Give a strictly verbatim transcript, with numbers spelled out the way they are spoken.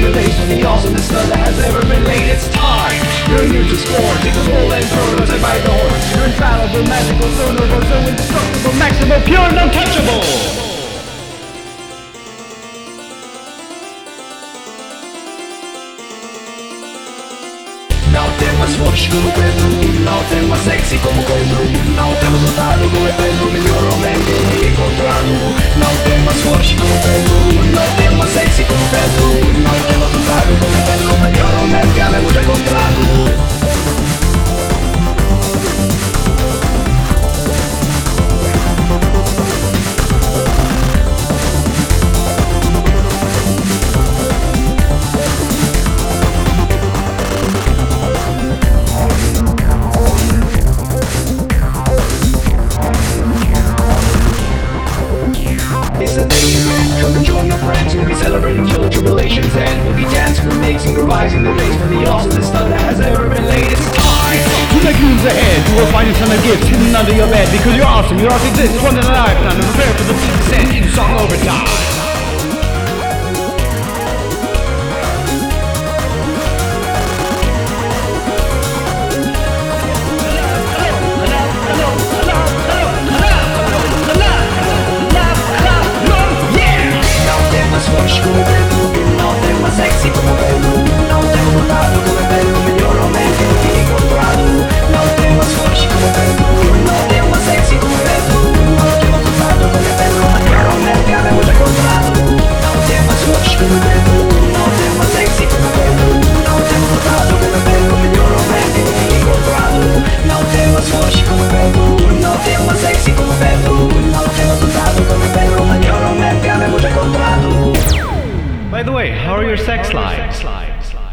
the base of the awesomest stuff that has ever been laid. It's time. You're new to scorn. Take the bull and throw it by the horn. You're infallible, magical, so noble, so indestructible, maximal, pure and untouchable. No temas forte como Pedro, não temas sexy como Pedro, não temos lutado como Pedro, melhormente encontrado. Não temas forte como Pedro, não temas sexy como Pedro, não temos lutado como Pedro, melhormente hemos encontrado. It's a day event, come and join your friends. We'll be celebrating full tribulations and we'll be dancing, we're mixing, revising the bass for the awesomest stuff that has ever been laid. It's time! To the grooves ahead, you will find a ton of gifts hidden under your bed. Because you're awesome, your art exists, one in a lifetime. And prepare for the deep descent in song overtime. Forte como Pedro, não temas sexy como Pedro, não temos lutado como Pedro, melhormente encontrado. Não temas forte como Pedro, não temas sexy como Pedro, não temos lutado como Pedro, melhormente hemos encontrado. Não temas forte como Pedro, não temas sexy como Pedro, não temos lutado como Pedro, melhormente encontrado. Não temas forte como Pedro, não temas sexy como Pedro, não temos lutado como Pedro, melhormente hemos encontrado. By the way, how are your sex lives?